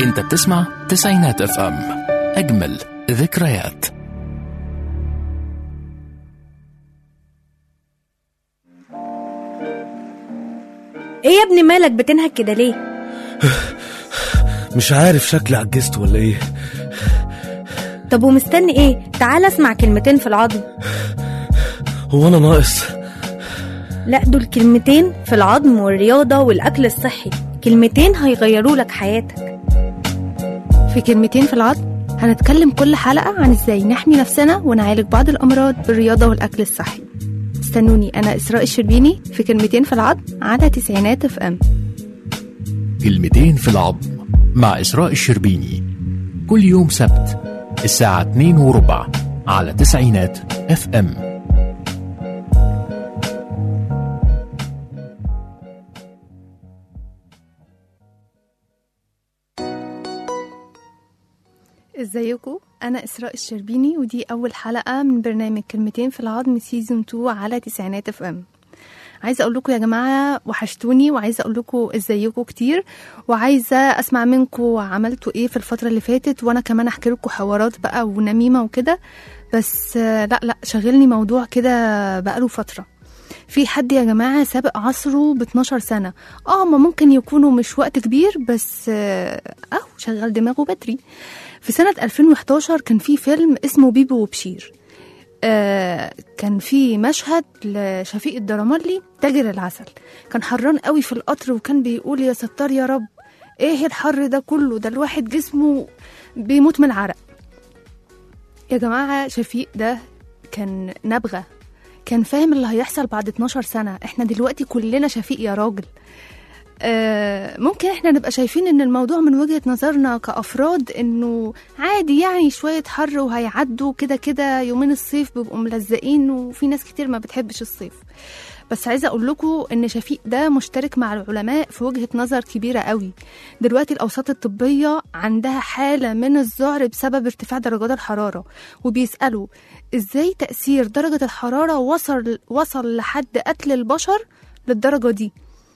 انت بتسمع تسعينات اف ام، اجمل ذكريات. ايه يا ابني مالك بتنهك كده ليه؟ مش عارف، شكلي عجزت ولا ايه؟ طب ومستني ايه؟ تعال اسمع كلمتين في العظم. هو انا ناقص؟ لا، دول كلمتين في العظم والرياضة والأكل الصحي، كلمتين هيغيروا لك حياتك. في كلمتين في العظم هنتكلم كل حلقة عن ازاي نحمي نفسنا ونعالج بعض الأمراض بالرياضة والأكل الصحي. استنوني، أنا إسراء الشربيني في كلمتين في العظم على تسعينات اف ام. كلمتين في العظم مع إسراء الشربيني، كل يوم سبت الساعة 2:15 على تسعينات اف ام. ازيكم؟ أنا إسراء الشربيني، ودي أول حلقة من برنامج كلمتين في العظم سيزون 2 على تسعينات اف ام. عايزة أقول لكم يا جماعة وحشتوني، وعايزة أقول لكم ازيكم كتير، وعايزة أسمع منكم عملتوا إيه في الفترة اللي فاتت، وأنا كمان أحكي لكم حوارات بقى ونميمة وكده. بس لا شغلني موضوع كده بقاله فترة. في حد يا جماعة سابق عصره ب12 سنة. ما ممكن يكونوا مش وقت كبير، بس شغل دماغه بدري. في سنة 2011 كان في فيلم اسمه بيبو وبشير. كان في مشهد لشفيق الدرمالي تاجر العسل، كان حران قوي في القطر، وكان بيقول يا ستار يا رب، ايه الحر ده كله؟ ده الواحد جسمه بيموت من العرق. يا جماعة شفيق ده كان نبغة، كان فاهم اللي هيحصل بعد 12 سنة. احنا دلوقتي كلنا شفيق يا راجل. ممكن احنا نبقى شايفين ان الموضوع من وجهة نظرنا كأفراد انه عادي، يعني شوية حر وهيعدوا كده كده، يومين الصيف بيبقوا ملزقين، وفي ناس كتير ما بتحبش الصيف. بس عايزة اقول لكم ان شفيق ده مشترك مع العلماء في وجهة نظر كبيرة قوي. دلوقتي الاوساط الطبية عندها حالة من الذعر بسبب ارتفاع درجات الحرارة، وبيسألوا ازاي تأثير درجة الحرارة وصل لحد قتل البشر للدرجة دي.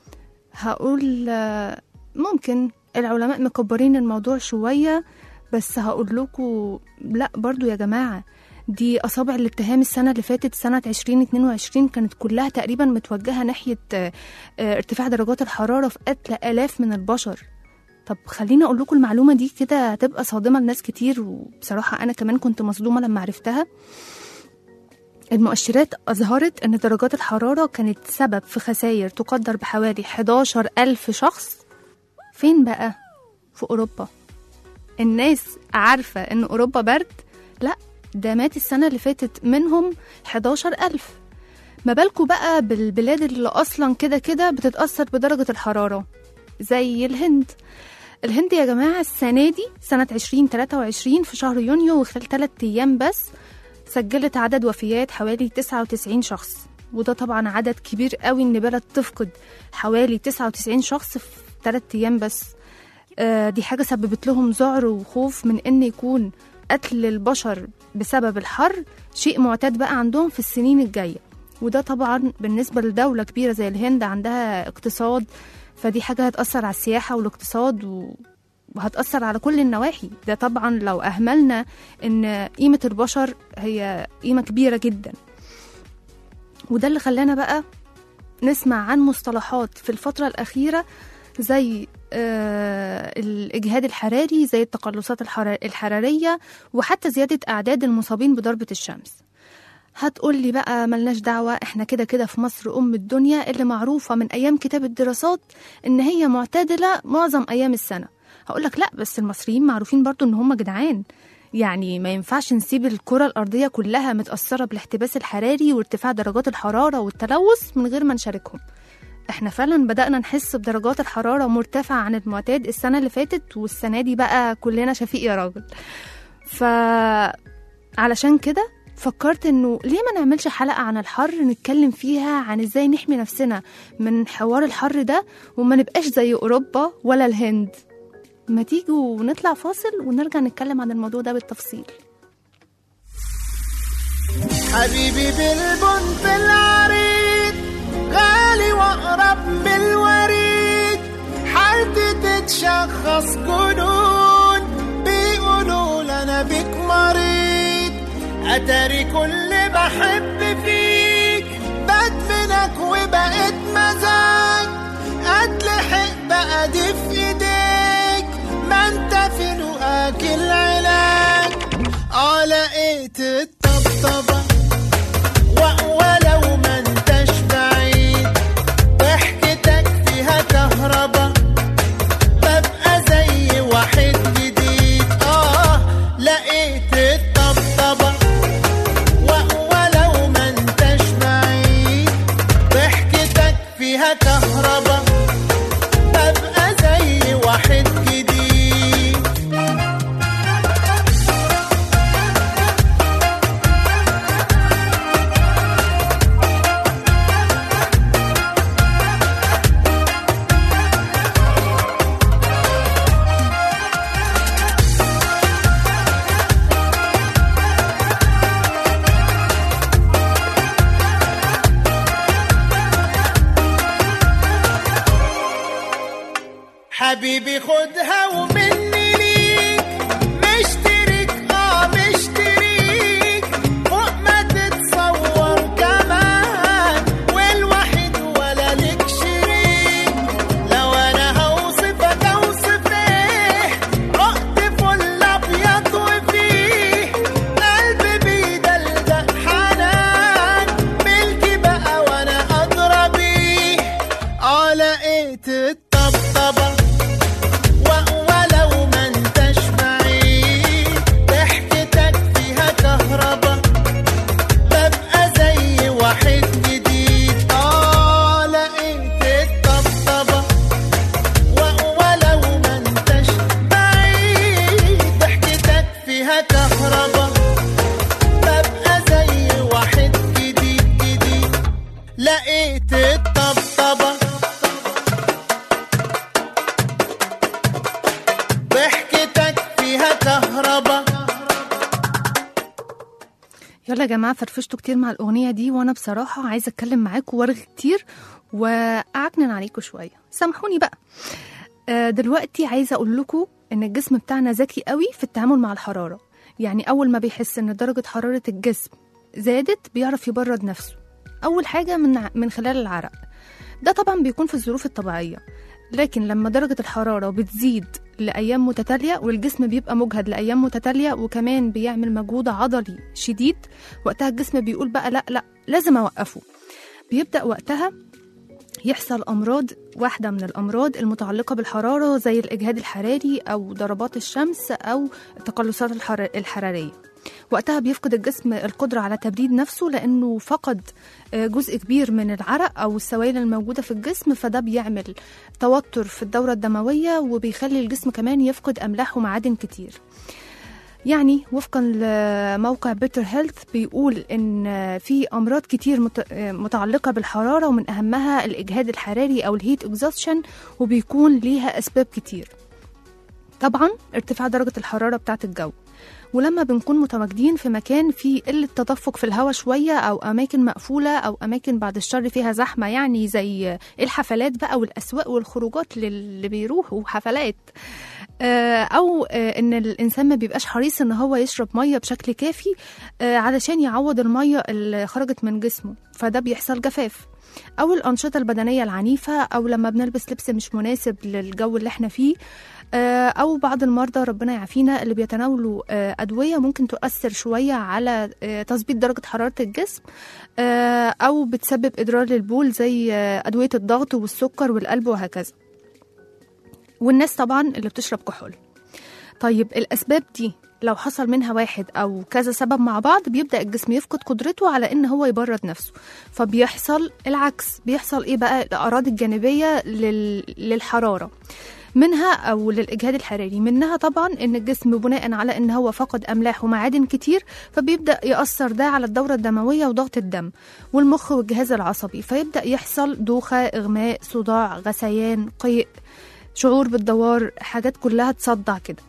هقول ممكن العلماء مكبرين الموضوع شوية، بس هقول لكم لا برضو يا جماعة، دي أصابع الاتهام السنة اللي فاتت سنة 2022 كانت كلها تقريبا متوجهة ناحية ارتفاع درجات الحرارة في قتل آلاف من البشر. طب خليني أقول لكم المعلومة دي كده هتبقى صادمة لناس كتير، وبصراحة أنا كمان كنت مصدومة لما عرفتها. المؤشرات أظهرت أن درجات الحرارة كانت سبب في خسائر تقدر بحوالي 11,000 شخص. فين بقى؟ في أوروبا. الناس عارفة أن أوروبا برد؟ لا، ده مات السنة اللي فاتت منهم 11,000. ما بالكوا بقى بالبلاد اللي أصلا كده كده بتتأثر بدرجة الحرارة زي الهند. الهند يا جماعة السنة دي سنة 2023 في شهر يونيو وخلال 3 أيام بس سجلت عدد وفيات حوالي 99 شخص، وده طبعا عدد كبير قوي ان بلد تفقد حوالي 99 شخص في 3 أيام بس. دي حاجة سببت لهم ذعر وخوف من ان يكون قتل البشر بسبب الحر شيء معتاد بقى عندهم في السنين الجاية. وده طبعا بالنسبة لدولة كبيرة زي الهند عندها اقتصاد، فدي حاجة هتأثر على السياحة والاقتصاد وهتأثر على كل النواحي. ده طبعا لو أهملنا إن قيمة البشر هي قيمة كبيرة جدا. وده اللي خلانا بقى نسمع عن مصطلحات في الفترة الأخيرة زي الإجهاد الحراري، زي التقلصات الحرارية، وحتى زيادة أعداد المصابين بضربة الشمس. هتقولي بقى ملناش دعوة، احنا كده كده في مصر أم الدنيا اللي معروفة من أيام كتاب الدراسات إن هي معتدلة معظم أيام السنة. هقولك لا، بس المصريين معروفين برضو إن هم جدعان، يعني ما ينفعش نسيب الكرة الأرضية كلها متأثرة بالاحتباس الحراري وارتفاع درجات الحرارة والتلوث من غير ما نشاركهم. احنا فعلا بدأنا نحس بدرجات الحرارة مرتفعة عن المعتاد السنة اللي فاتت، والسنة دي بقى كلنا شفيق يا راجل. علشان كده فكرت انه ليه ما نعملش حلقة عن الحر نتكلم فيها عن ازاي نحمي نفسنا من حوار الحر ده وما نبقاش زي اوروبا ولا الهند. ما تيجوا نطلع فاصل ونرجع نتكلم عن الموضوع ده بالتفصيل. حبيبي بالبنت العريض غالي واقرب بالوريد، حالتي تتشخص جنون أتاري كل بحب فيك بدمنك وبقيت مزاج أتلحق بقى دي في إيديك ما انت في لقاك العلاج لقيت الطبطبة ولو ما انتش بعيد ضحكتك فيها كهربا ببقى زي واحد جديد لقيت الطبطبة ولو ما انتش بعيد ضحكتك فيها كهربا ببقى زي واحد جديد حبيبي خدها ومني ليك مشترك مشتريك فوق ما تتصور كمان والوحيد ولا لك شريك لو انا هوصفك اوصف ايه عقد فل ابيض وفيه قلبي بيدلدق حنان ملكي بقى وانا ادرى بيه لقيت الطبطبة لقيت الطبطبة ضحكتك فيها كهربا. يلا يا جماعة فرفشتوا كتير مع الأغنية دي، وأنا بصراحة عايزة أتكلم معاكم وارغي كتير وأعكنن عليكم شوية، سامحوني بقى. دلوقتي عايزة أقول لكم إن الجسم بتاعنا ذكي قوي في التعامل مع الحرارة. يعني أول ما بيحس إن درجة حرارة الجسم زادت بيعرف يبرد نفسه. أول حاجة من خلال العرق، ده طبعا بيكون في الظروف الطبيعية، لكن لما درجة الحرارة بتزيد لأيام متتالية والجسم بيبقى مجهد لأيام متتالية وكمان بيعمل مجهود عضلي شديد، وقتها الجسم بيقول بقى لا لازم أوقفه. بيبدأ وقتها يحصل أمراض، واحدة من الأمراض المتعلقة بالحرارة زي الإجهاد الحراري أو ضربات الشمس أو التقلصات الحرارية. وقتها بيفقد الجسم القدرة على تبريد نفسه لأنه فقد جزء كبير من العرق أو السوائل الموجودة في الجسم، فده بيعمل توتر في الدورة الدموية وبيخلي الجسم كمان يفقد أملاح ومعادن كتير. يعني وفقا لموقع بيتر هيلث بيقول إن في أمراض كتير متعلقة بالحرارة، ومن أهمها الإجهاد الحراري أو الهيت إكزوستشن، وبيكون ليها أسباب كتير. طبعا ارتفاع درجة الحرارة بتاعة الجو، ولما بنكون متواجدين في مكان فيه قلة تدفق في الهواء شوية أو أماكن مقفولة أو أماكن بعد الشر فيها زحمة، يعني زي الحفلات بقى والأسواق والخروجات اللي بيروحوا حفلات، أو إن الإنسان ما بيبقاش حريص إن هو يشرب مية بشكل كافي علشان يعوض المية اللي خرجت من جسمه، فده بيحصل جفاف. أو الأنشطة البدنية العنيفة، أو لما بنلبس لبس مش مناسب للجو اللي احنا فيه، أو بعض المرضى ربنا يعافينا اللي بيتناولوا أدوية ممكن تؤثر شوية على تظبيط درجة حرارة الجسم، أو بتسبب إضرار للبول زي أدوية الضغط والسكر والقلب وهكذا. والناس طبعا اللي بتشرب كحول. طيب الأسباب دي لو حصل منها واحد أو كذا سبب مع بعض بيبدأ الجسم يفقد قدرته على إن هو يبرد نفسه، فبيحصل العكس. بيحصل إيه بقى؟ الأعراض الجانبية للحرارة منها أو للإجهاد الحراري منها طبعا إن الجسم بناء على إن هو فقد أملاح ومعادن كتير، فبيبدأ يأثر ده على الدورة الدموية وضغط الدم والمخ والجهاز العصبي، فيبدأ يحصل دوخة، إغماء، صداع، غثيان، قيء، شعور بالدوار، حاجات كلها تصدع كده.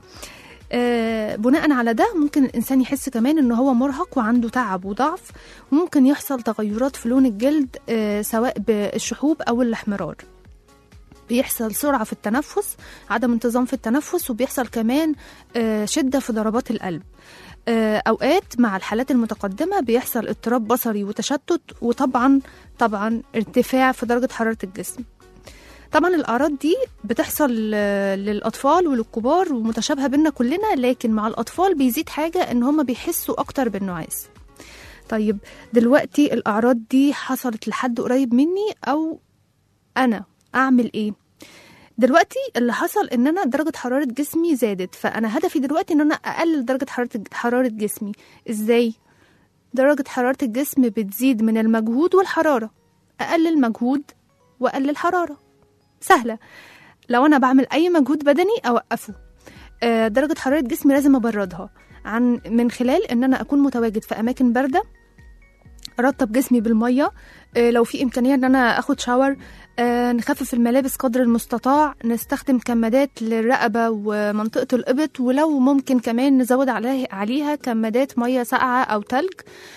بناء على ده ممكن الإنسان يحس كمان إنه هو مرهق وعنده تعب وضعف، وممكن يحصل تغيرات في لون الجلد سواء بالشحوب أو الاحمرار. بيحصل سرعة في التنفس، عدم انتظام في التنفس، وبيحصل كمان شدة في ضربات القلب. أوقات مع الحالات المتقدمة بيحصل اضطراب بصري وتشتت، وطبعا ارتفاع في درجة حرارة الجسم. طبعا الأعراض دي بتحصل للأطفال وللكبار ومتشابهة بينا كلنا، لكن مع الأطفال بيزيد حاجة إن هم بيحسوا أكتر بالنعاس. طيب دلوقتي الأعراض دي حصلت لحد قريب مني، أو أنا أعمل إيه؟ دلوقتي اللي حصل إن أنا درجة حرارة جسمي زادت، فأنا هدفي دلوقتي إن أنا أقلل درجة حرارة جسمي. إزاي؟ درجة حرارة الجسم بتزيد من المجهود والحرارة. أقلل مجهود وأقلل حرارة، سهلة. لو أنا بعمل أي مجهود بدني أوقفه. درجة حرارة جسمي لازم أبردها من خلال إن أنا أكون متواجد في أماكن باردة، أرطب جسمي بالمية، لو في إمكانية إن أنا أخد شاور، نخفف الملابس قدر المستطاع، نستخدم كمادات للرقبة ومنطقة الإبط، ولو ممكن كمان نزود عليها كمادات مية ساقعة أو تلج.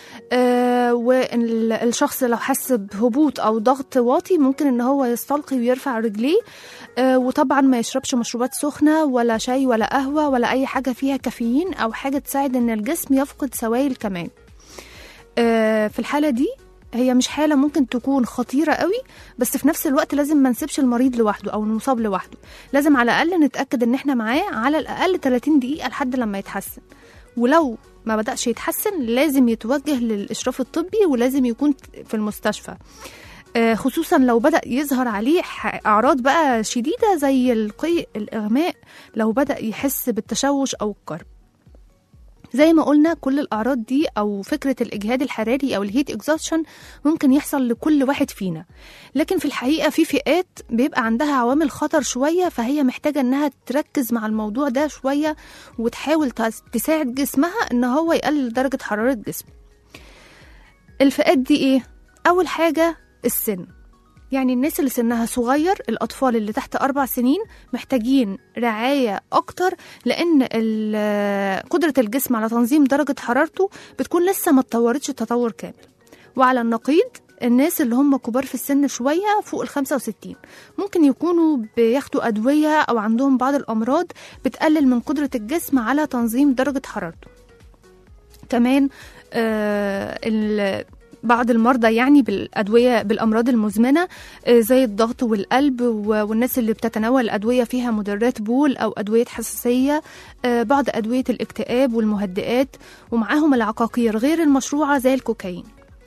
والشخص لو حس بهبوط أو ضغط واطي ممكن إن هو يستلقي ويرفع رجليه. وطبعا ما يشربش مشروبات سخنة ولا شاي ولا قهوة ولا أي حاجة فيها كافيين أو حاجة تساعد إن الجسم يفقد سوائل كمان. في الحالة دي هي مش حالة ممكن تكون خطيرة قوي، بس في نفس الوقت لازم ما نسيبش المريض لوحده أو المصاب لوحده. لازم على الأقل نتأكد إن احنا معاه على الأقل 30 دقيقة لحد لما يتحسن، ولو ما بدأش يتحسن لازم يتوجه للإشراف الطبي ولازم يكون في المستشفى، خصوصا لو بدأ يظهر عليه أعراض بقى شديدة زي القيء، الإغماء، لو بدأ يحس بالتشوش أو الكرب. زي ما قلنا كل الأعراض دي أو فكرة الإجهاد الحراري أو الهيت إكزوشن ممكن يحصل لكل واحد فينا، لكن في الحقيقة في فئات بيبقى عندها عوامل خطر شوية، فهي محتاجة أنها تركز مع الموضوع ده شوية وتحاول تساعد جسمها أن هو يقلل درجة حرارة جسمه. الفئات دي إيه؟ أول حاجة السن، يعني الناس اللي سنها صغير، الأطفال اللي تحت 4 سنين محتاجين رعاية أكتر، لأن قدرة الجسم على تنظيم درجة حرارته بتكون لسه ما اتطورتش تطور كامل. وعلى النقيض الناس اللي هم كبار في السن شوية فوق 65 ممكن يكونوا بياخدوا أدوية أو عندهم بعض الأمراض بتقلل من قدرة الجسم على تنظيم درجة حرارته. كمان بعض المرضى يعني بالأدوية بالأمراض المزمنة زي الضغط والقلب، والناس اللي بتتناول أدوية فيها مدرات بول أو أدوية حساسية، بعض أدوية الاكتئاب والمهدئات، ومعاهم العقاقير غير المشروعة زي الكوكايين.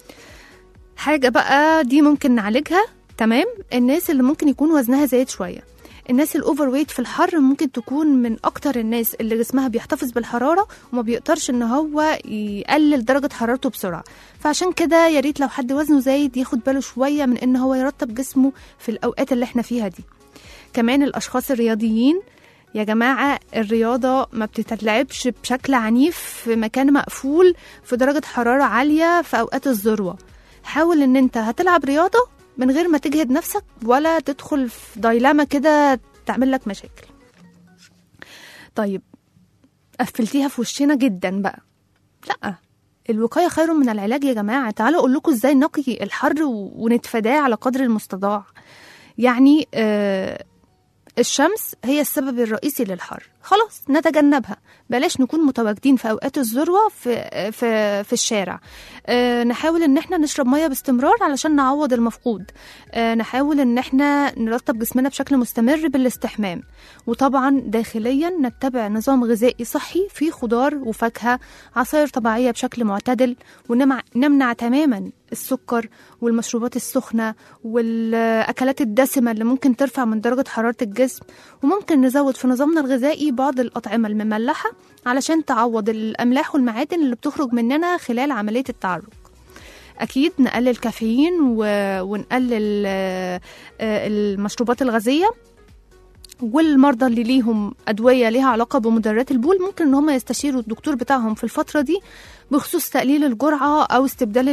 حاجة بقى دي ممكن نعالجها تمام. الناس اللي ممكن يكون وزنها زايد شوية، الناس الأوفر ويت في الحر ممكن تكون من أكتر الناس اللي جسمها بيحتفظ بالحرارة وما بيقدرش إن هو يقلل درجة حرارته بسرعة. فعشان كده يا ريت لو حد وزنه زايد ياخد باله شوية من إن هو يرطب جسمه في الأوقات اللي احنا فيها دي. كمان الأشخاص الرياضيين، يا جماعة الرياضة ما بتتلعبش بشكل عنيف في مكان مقفول في درجة حرارة عالية في أوقات الذروة. حاول إن أنت هتلعب رياضة من غير ما تجهد نفسك ولا تدخل في دايلاما كده تعمل لك مشاكل. طيب قفلتيها في وشنا جدا بقى، لا، الوقاية خير من العلاج يا جماعة. تعالوا أقول لكم إزاي نقي الحر ونتفاداه على قدر المستطاع. يعني الشمس هي السبب الرئيسي للحر، خلاص نتجنبها، بلاش نكون متواجدين في أوقات الذروة في الشارع. نحاول ان احنا نشرب مية باستمرار علشان نعوض المفقود. نحاول ان احنا نرطب جسمنا بشكل مستمر بالاستحمام. وطبعا داخليا نتبع نظام غذائي صحي فيه خضار وفاكهة، عصائر طبيعية بشكل معتدل، ونمنع تماما السكر والمشروبات السخنة والأكلات الدسمة اللي ممكن ترفع من درجة حرارة الجسم. وممكن نزود في نظامنا الغذائي بعض الأطعمة المملحة علشان تعوض الأملاح والمعادن اللي بتخرج مننا خلال عملية التعرق. أكيد نقلل كافيين ونقلل المشروبات الغازية. والمرضى اللي ليهم أدوية ليها علاقة بمدرات البول ممكن إن هم يستشيروا الدكتور بتاعهم في الفترة دي بخصوص تقليل الجرعة أو استبدال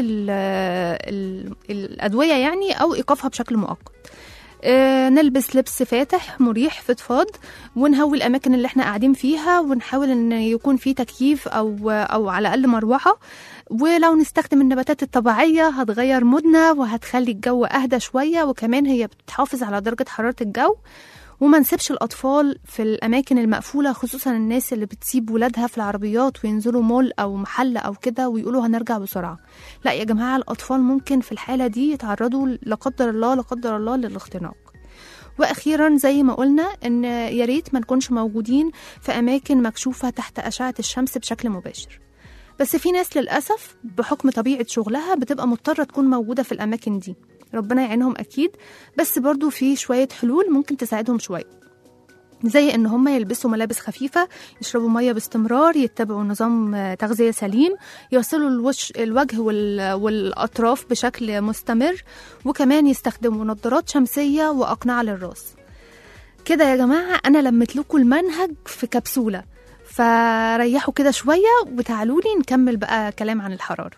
الأدوية يعني، أو إيقافها بشكل مؤقت. نلبس لبس فاتح مريح فضفاض، ونهوي الأماكن اللي احنا قاعدين فيها، ونحاول إن يكون في تكييف أو على الأقل مروحة. ولو نستخدم النباتات الطبيعية هتغير مودنا وهتخلي الجو أهدى شوية، وكمان هي بتحافظ على درجة حرارة الجو. وما نسيبش الأطفال في الأماكن المقفولة، خصوصا الناس اللي بتسيب ولادها في العربيات وينزلوا مول أو محل أو كده ويقولوا هنرجع بسرعة. لا يا جماعة، الأطفال ممكن في الحالة دي يتعرضوا لا قدر الله للاختناق. وأخيرا زي ما قلنا إن يا ريت ما نكونش موجودين في أماكن مكشوفة تحت أشعة الشمس بشكل مباشر. بس في ناس للأسف بحكم طبيعة شغلها بتبقى مضطرة تكون موجودة في الأماكن دي، ربنا يعينهم أكيد. بس برضو في شوية حلول ممكن تساعدهم شوية، زي إن هم يلبسوا ملابس خفيفة، يشربوا مية باستمرار، يتبعوا نظام تغذية سليم، يغسلوا الوجه والأطراف بشكل مستمر، وكمان يستخدموا نظارات شمسية وأقنعة للراس. كده يا جماعة أنا لمت لكم المنهج في كبسولة، فريحوا كده شوية وتعالوا لي نكمل بقى كلام عن الحرارة.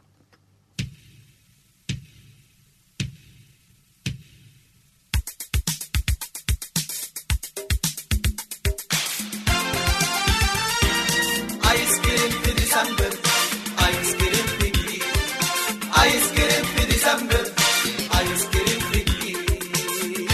آيس كريم في ديسمبر، آيس كريم في جديد، آيس كريم في ديسمبر، آيس كريم في جديد.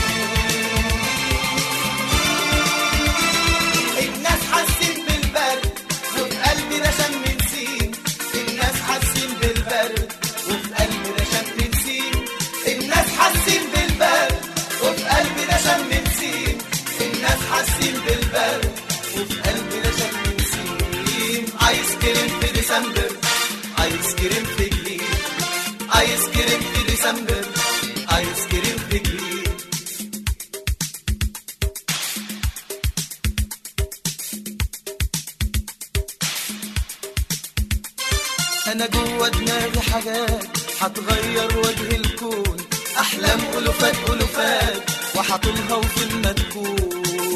الناس حاسين بالبرد وفي قلبنا شم نسيم، الناس حاسين بالبرد وفي قلبنا شم نسيم، الناس حاسين بالبرد وفي قلبنا شم نسيم، الناس حاسين بالبرد وفي قلبنا شم نسيم. آيس كريم في ديسمبر، آيس كريم في جليد، آيس كريم في ديسمبر، آيس كريم في جليد. أنا جوا دماغي حاجات هتغير وجه الكون، أحلام ألوفات ألوفات وحطولها وفين ما تكون.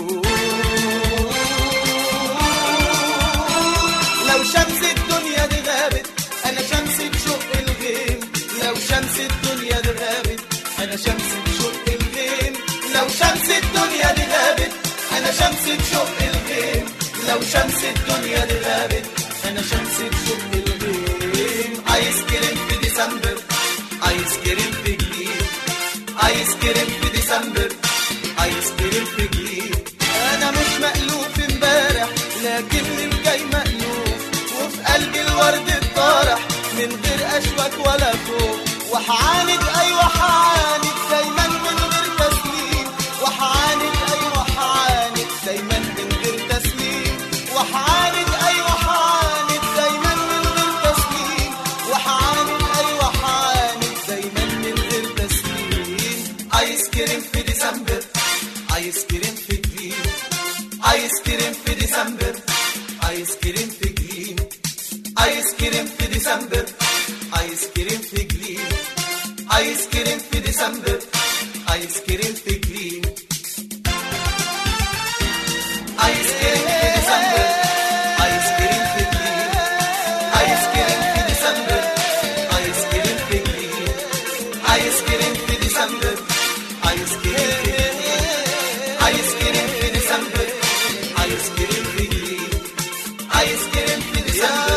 لو شمس الدنيا دي غابت أنا شمس بشق الغيم، لو شمس الدنيا دي غابت أنا شمس بشق الغيم، لو شمس الدنيا دي غابت أنا شمس بشق الغيم، لو شمس الدنيا دي غابت أنا شمس بشق الغيم. آيس كريم في ديسمبر، آيس كريم في جديد، آيس كريم في ديسمبر، آيس كريم في جديد. أنا مش مألوف امبارح لكن الجاي مألوف، وفي قلبي الورد الطارح من غير أشواك ولا خوف، وحعاند أيوة حعاند دايما من غير تسليم، وحعاند أيوة حعاند دايما من غير تسليم، وحعاند أيوة حعاند دايما من غير تسليم، وحعاند أيوة حعاند دايما من غير تسليم. آيس كريم في ديسمبر، آيس كريم في جليد، آيس كريم في ديسمبر، آيس كريم في جليد، آيس كريم في ديسمبر، آيس كريم في جليد، آيس كريم في ديسمبر، آيس كريم في جليد، آيس كريم في ديسمبر، آيس كريم في جليد، آيس كريم في ديسمبر، آيس كريم في جليد، آيس كريم في ديسمبر، آيس كريم في جليد، آيس كريم في ديسمبر، آيس كريم في جليد، آيس كريم في ديسمبر.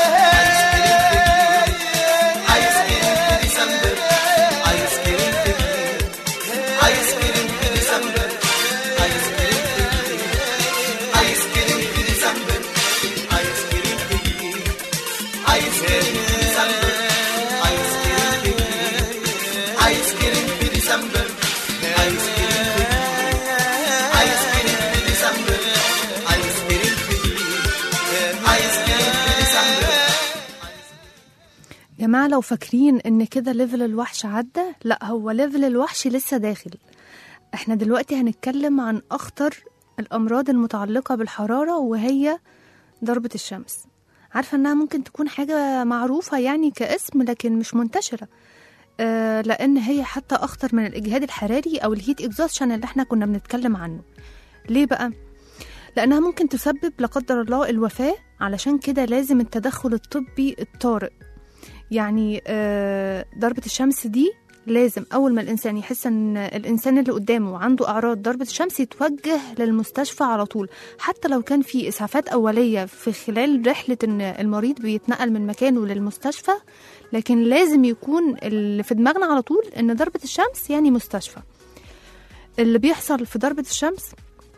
جماعة لو فاكرين ان كده ليفل الوحش عدى، لا هو ليفل الوحش لسه داخل. احنا دلوقتي هنتكلم عن اخطر الامراض المتعلقة بالحرارة، وهي ضربة الشمس. عارفة انها ممكن تكون حاجة معروفة يعني كاسم، لكن مش منتشرة، لان هي حتى اخطر من الاجهاد الحراري او الهيت اكزوشن اللي احنا كنا بنتكلم عنه. ليه بقى؟ لانها ممكن تسبب لا قدر الله الوفاة، علشان كده لازم التدخل الطبي الطارئ. يعني ضربة الشمس دي لازم أول ما الإنسان يحس أن الإنسان اللي قدامه عنده أعراض ضربة الشمس يتوجه للمستشفى على طول، حتى لو كان في إسعافات أولية في خلال رحلة أن المريض بيتنقل من مكانه للمستشفى، لكن لازم يكون اللي في دماغنا على طول أن ضربة الشمس يعني مستشفى. اللي بيحصل في ضربة الشمس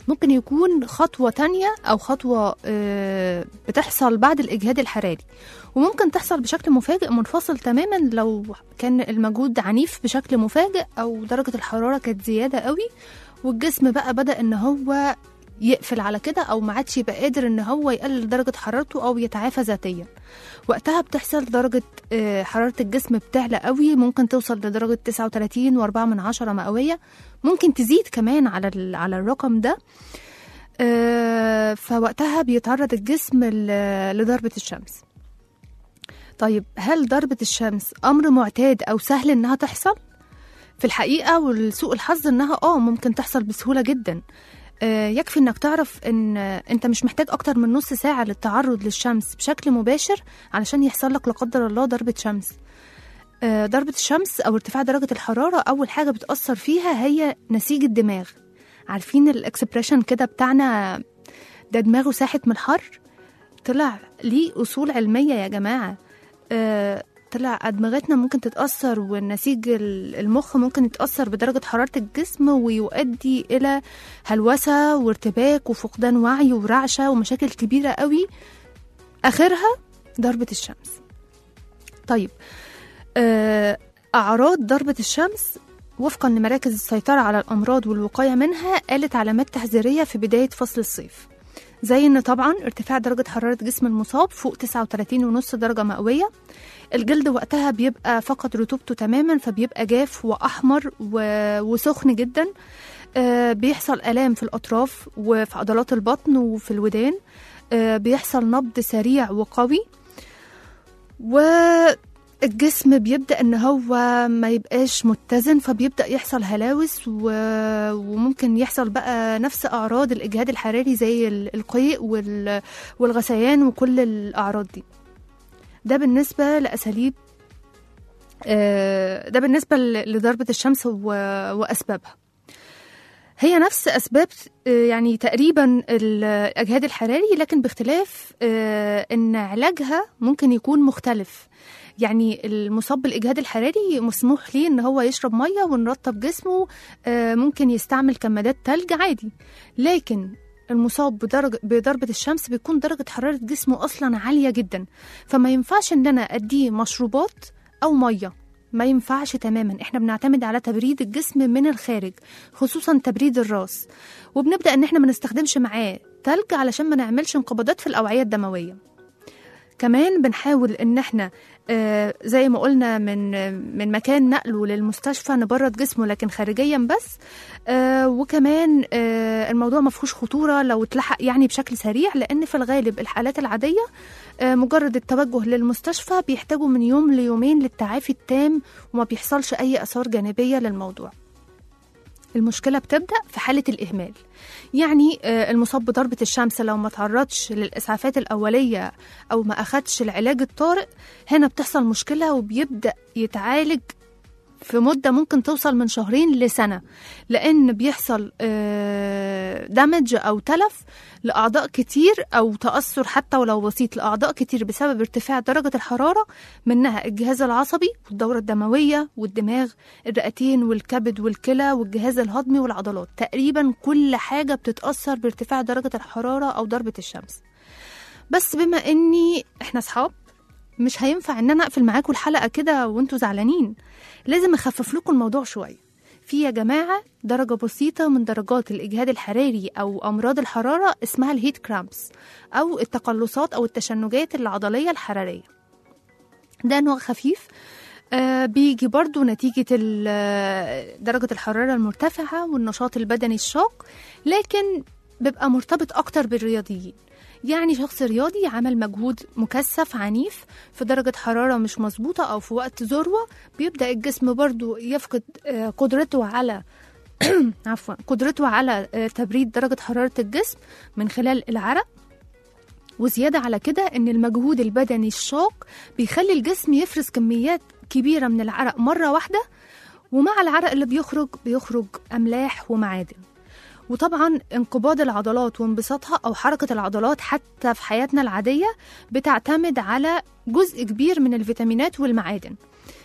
ممكن يكون خطوة تانية أو خطوة بتحصل بعد الإجهاد الحراري، وممكن تحصل بشكل مفاجئ منفصل تماما لو كان المجهود عنيف بشكل مفاجئ أو درجة الحرارة كانت زيادة قوي والجسم بقى بدأ إن هو يقفل على كده أو ما عادش يبقى قادر إن هو يقلل درجة حرارته أو يتعافى ذاتيا. وقتها بتحصل درجة حرارة الجسم بتعلى قوي، ممكن توصل لدرجة 39.4 مئوية، ممكن تزيد كمان على الرقم ده. فوقتها بيتعرض الجسم لضربة الشمس. طيب هل ضربة الشمس أمر معتاد أو سهل إنها تحصل؟ في الحقيقة ولسوء الحظ إنها ممكن تحصل بسهولة جدا. يكفي إنك تعرف إن أنت مش محتاج أكتر من نص ساعة للتعرض للشمس بشكل مباشر علشان يحصل لك لا قدر الله ضربة شمس. ضربة الشمس أو ارتفاع درجة الحرارة أول حاجة بتأثر فيها هي نسيج الدماغ. عارفين الإكسبريشن كده بتاعنا ده دماغه ساحت من الحر؟ طلع ليه أصول علمية يا جماعة. طلع أدمغتنا ممكن تتأثر والنسيج المخ ممكن يتأثر بدرجة حرارة الجسم ويؤدي إلى هلوسة وارتباك وفقدان وعي ورعشة ومشاكل كبيرة قوي آخرها ضربة الشمس. طيب أعراض ضربة الشمس وفقا لمراكز السيطرة على الأمراض والوقاية منها قالت علامات تحذيرية في بداية فصل الصيف، زي إن طبعا ارتفاع درجة حرارة جسم المصاب فوق 39.5 درجة مئوية. الجلد وقتها بيبقى فقد رطوبته تماما فبيبقى جاف وأحمر وسخن جدا. بيحصل آلام في الأطراف وفي عضلات البطن وفي الودان. بيحصل نبض سريع وقوي، والجسم بيبدأ إن هو ما يبقاش متزن فبيبدأ يحصل هلاوس وممكن يحصل بقى نفس أعراض الإجهاد الحراري زي القيء والغثيان وكل الأعراض دي. ده بالنسبة لأساليب ده بالنسبة لضربة الشمس وأسبابها. هي نفس أسباب يعني تقريبا الإجهاد الحراري، لكن باختلاف إن علاجها ممكن يكون مختلف. يعني المصاب بالإجهاد الحراري مسموح ليه إن هو يشرب مية ونرطب جسمه، ممكن يستعمل كمادات تلج عادي. لكن المصاب بضربة الشمس بيكون درجة حرارة جسمه أصلا عالية جدا، فما ينفعش إن أنا أديه مشروبات أو مية، ما ينفعش تماما. احنا بنعتمد على تبريد الجسم من الخارج، خصوصا تبريد الراس، وبنبدأ ان احنا ما نستخدمش معاه تلج علشان ما نعملش انقباضات في الأوعية الدموية. كمان بنحاول ان احنا زي ما قلنا من مكان نقله للمستشفى نبرد جسمه لكن خارجيا بس. وكمان الموضوع ما فيهوش خطورة لو اتلحق يعني بشكل سريع، لأن في الغالب الحالات العادية مجرد التوجه للمستشفى بيحتاجوا من يوم ليومين للتعافي التام وما بيحصلش أي آثار جانبية للموضوع. المشكلة بتبدأ في حالة الإهمال، يعني المصاب بضربة الشمس لو ما تعرضش للإسعافات الأولية أو ما أخدش العلاج الطارئ، هنا بتحصل مشكلة وبيبدأ يتعالج في مدة ممكن توصل من 2 لسنة، لأن بيحصل دمج أو تلف لأعضاء كتير أو تأثر حتى ولو بسيط لأعضاء كتير بسبب ارتفاع درجة الحرارة، منها الجهاز العصبي والدورة الدموية والدماغ، الرئتين والكبد والكلى والجهاز الهضمي والعضلات. تقريبا كل حاجة بتتأثر بارتفاع درجة الحرارة أو ضربة الشمس. بس بما إني إحنا أصحاب مش هينفع إن أنا أقفل معاكم الحلقة كده وإنتوا زعلانين، لازم أخفف لكم الموضوع شوية. في يا جماعة درجة بسيطة من درجات الإجهاد الحراري أو أمراض الحرارة اسمها الهيت كرامبس أو التقلصات أو التشنجات العضلية الحرارية. ده نوع خفيف بيجي برضو نتيجة درجة الحرارة المرتفعة والنشاط البدني الشاق، لكن بيبقى مرتبط أكتر بالرياضيين. يعني شخص رياضي عمل مجهود مكثف عنيف في درجة حرارة مش مظبوطة أو في وقت ذروة، بيبدأ الجسم برضو يفقد قدرته على قدرته على تبريد درجة حرارة الجسم من خلال العرق. وزيادة على كده إن المجهود البدني الشاق بيخلي الجسم يفرز كميات كبيرة من العرق مرة واحدة، ومع العرق اللي بيخرج أملاح ومعادن. وطبعا انقباض العضلات وانبساطها أو حركة العضلات حتى في حياتنا العادية بتعتمد على جزء كبير من الفيتامينات والمعادن.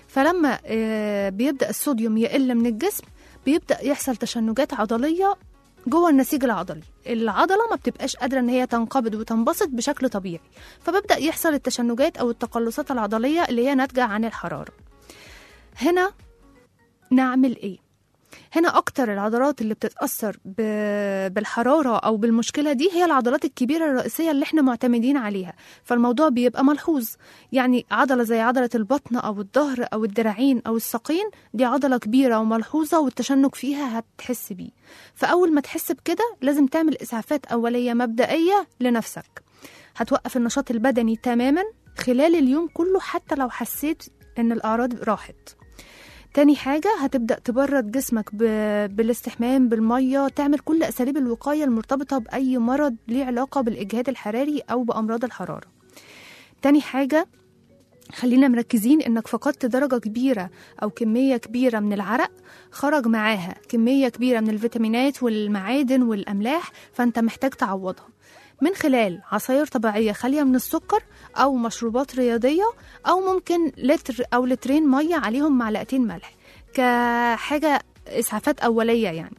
فلما بيبدأ الصوديوم يقل من الجسم بيبدأ يحصل تشنجات عضلية جوه النسيج العضلي. العضلة ما بتبقاش قادرة ان هي تنقبض وتنبسط بشكل طبيعي، فببدأ يحصل التشنجات او التقلصات العضلية اللي هي ناتجة عن الحرارة. هنا نعمل ايه؟ هنا اكتر العضلات اللي بتتأثر بالحرارة او بالمشكلة دي هي العضلات الكبيرة الرئيسية اللي احنا معتمدين عليها، فالموضوع بيبقى ملحوظ. يعني عضلة زي عضلة البطن او الظهر او الدراعين او الساقين، دي عضلة كبيرة وملحوظة والتشنج فيها هتحس بيه. فاول ما تحس بكده لازم تعمل اسعافات اولية مبدئية لنفسك. هتوقف النشاط البدني تماما خلال اليوم كله حتى لو حسيت ان الاعراض راحت. تاني حاجة هتبدأ تبرد جسمك بالاستحمام بالمية، تعمل كل أساليب الوقاية المرتبطة بأي مرض ليه علاقة بالإجهاد الحراري أو بأمراض الحرارة. تاني حاجة خلينا مركزين إنك فقدت درجة كبيرة أو كمية كبيرة من العرق، خرج معاها كمية كبيرة من الفيتامينات والمعادن والأملاح، فأنت محتاج تعوضها من خلال عصاير طبيعية خالية من السكر أو مشروبات رياضية، أو ممكن لتر أو لترين مية عليهم معلقتين ملح كحاجة إسعافات أولية يعني.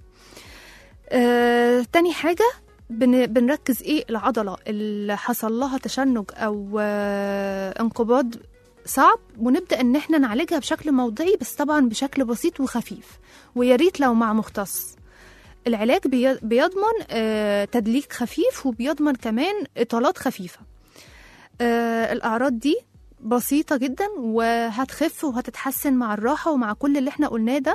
تاني حاجة بنركز إيه العضلة اللي حصل لها تشنج أو انقباض صعب، ونبدأ إن احنا نعالجها بشكل موضعي، بس طبعا بشكل بسيط وخفيف، وياريت لو مع مختص. العلاج بيضمن تدليك خفيف، وبيضمن كمان إطالات خفيفة. الأعراض دي بسيطة جدا وهتخف وهتتحسن مع الراحة ومع كل اللي احنا قلناه ده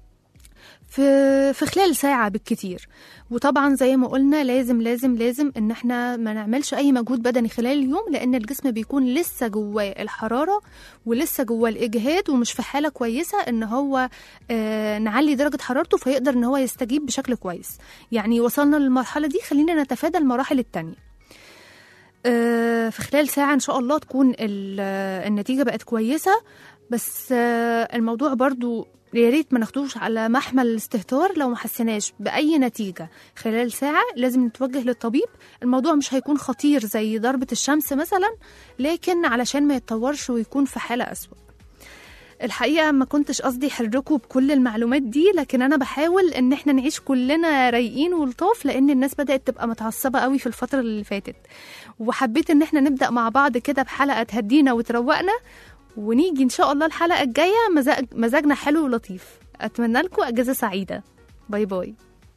في خلال ساعة بالكتير. وطبعا زي ما قلنا لازم لازم لازم ان احنا ما نعملش اي مجهود بدني خلال اليوم، لان الجسم بيكون لسه جواه الحرارة ولسه جواه الاجهاد ومش في حالة كويسة ان هو نعلي درجة حرارته فيقدر ان هو يستجيب بشكل كويس. يعني وصلنا للمرحلة دي، خلينا نتفادى المراحل التانية. في خلال ساعة ان شاء الله تكون النتيجة بقت كويسة. بس الموضوع برضو ياريت ما ناخدوش على محمل الاستهتار. لو ما حسناش بأي نتيجة خلال ساعة لازم نتوجه للطبيب. الموضوع مش هيكون خطير زي ضربة الشمس مثلا، لكن علشان ما يتطورش ويكون في حالة أسوأ. الحقيقة ما كنتش قصدي حركوا بكل المعلومات دي، لكن أنا بحاول إن احنا نعيش كلنا رايقين ولطاف، لأن الناس بدأت تبقى متعصبة قوي في الفترة اللي فاتت، وحبيت إن احنا نبدأ مع بعض كده بحلقة تهدينا وتروقنا، ونيجي إن شاء الله الحلقة الجاية مزاجنا حلو ولطيف. أتمنى لكم أجازة سعيدة. باي باي.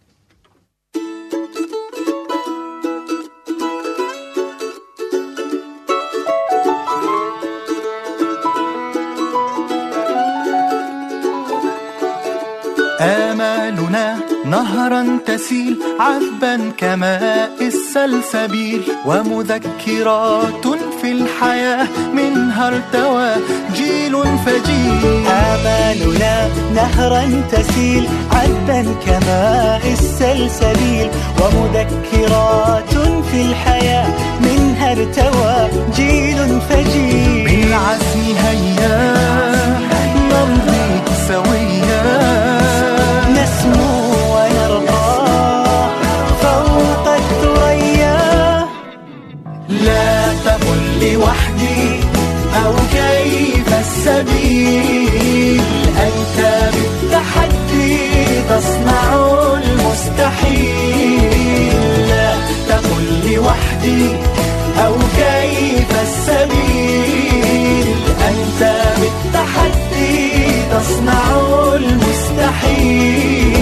آمالنا نهرا تسيل عذبا كماء السلسبيل، ومذكرات في الحياة منها ارتوى جيل فجيل. آمالنا نهرا تسيل عذبا كماء السلسبيل، ومذكرات في الحياة منها ارتوى جيل فجيل. بالعزم هيا نمضي سويا، نسمو ونرقى فوق الثريا. لا تقل لوحدي أو كيف السبيل، أنت بالتحدي تصنع المستحيل. لا تقل لوحدي أو كيف السبيل، أنت بالتحدي تصنع المستحيل.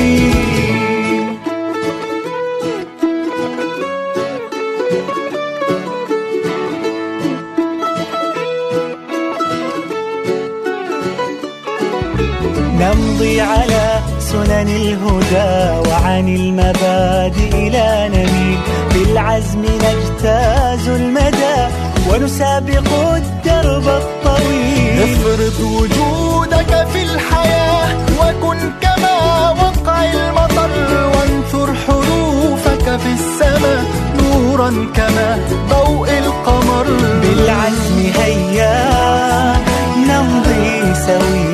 نمضي على سنن الهدى وعن المبادئ لا نميل، بالعزم نجتاز المدى ونسابق الدرب الطويل. افرض وجودك في الحياة وكن كما وقع المطر، وانثر حروفك في السماء نورا كما ضوء القمر. بالعزم هيا نمضي سويا.